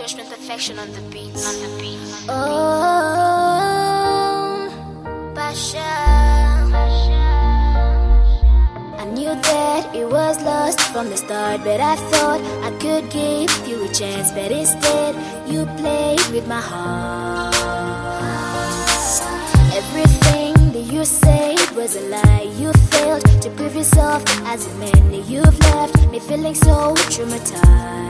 Judgment Perfection on the beat. Oh, Pasha. I knew that it was lost from the start, but I thought I could give you a chance. But instead, you played with my heart. Everything that you said was a lie. You failed to prove yourself as a man. You've left me feeling so traumatized.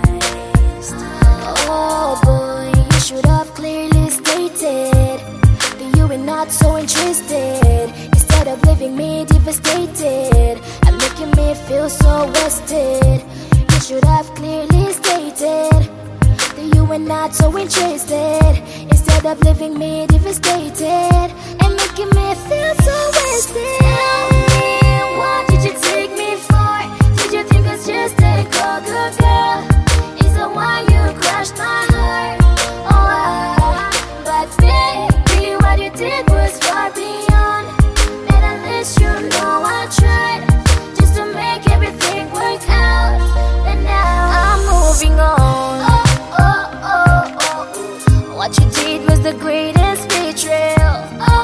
Oh boy, you should have clearly stated that you were not so interested. Instead of leaving me devastated and making me feel so wasted, you should have clearly stated that you were not so interested. Instead of leaving me devastated and making me feel so wasted. Tell me, what did you take me for? Did you think I was just a good girl? Is that why you crushed my heart? Oh, but baby, what you did was far beyond. And at least you know I tried just to make everything work out. And now I'm moving on. What you did was the greatest betrayal.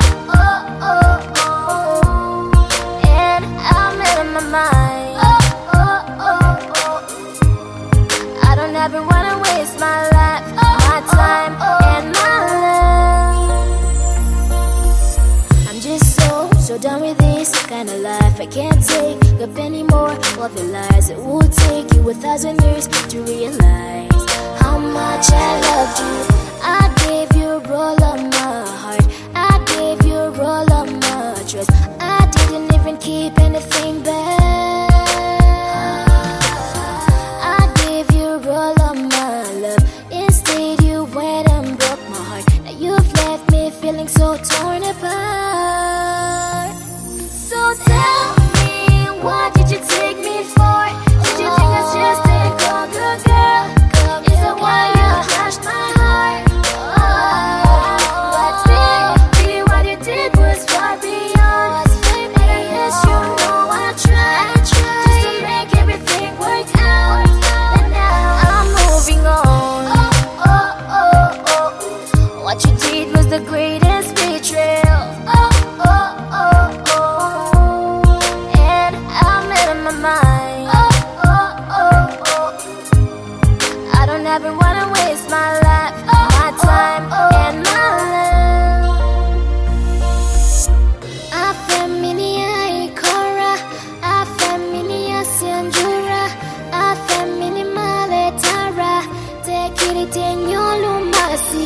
And I'm out of my mind. I don't ever wanna waste my life, my time, and my love. I'm just so done with this kind of life. I can't take up anymore of the lies. It will take you 1,000 years to realize how much I loved you. I gave you all of my heart. I gave you all of my trust. I didn't even keep anything back. I gave you all of my love. Instead you went and broke my heart. Now you've left me feeling so torn apart. So tell me, what did you take me for? Did you think I was just a good girl? Is that why you crushed my heart? What you did was the greatest betrayal. And I'm out of my mind. I don't ever wanna waste my life, my time, and my love. Afeminia ikora, afeminia sianjura, afemini maletara, tekiri tenyolumasi.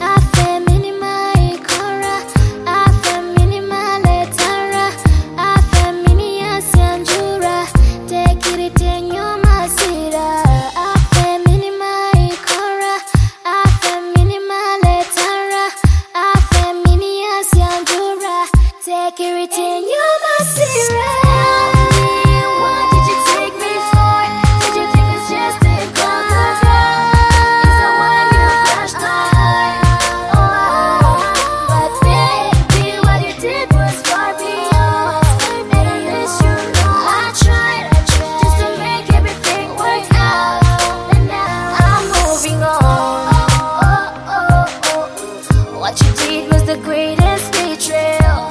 What you did was the greatest betrayal.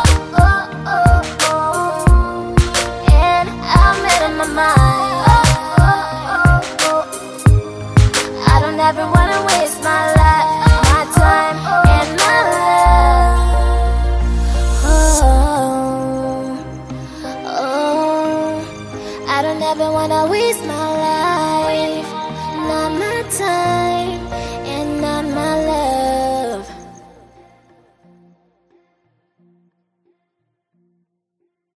And I'm out of my mind. I don't ever wanna waste my life, my time, and my love. I don't ever wanna waste my life, not my time, and not my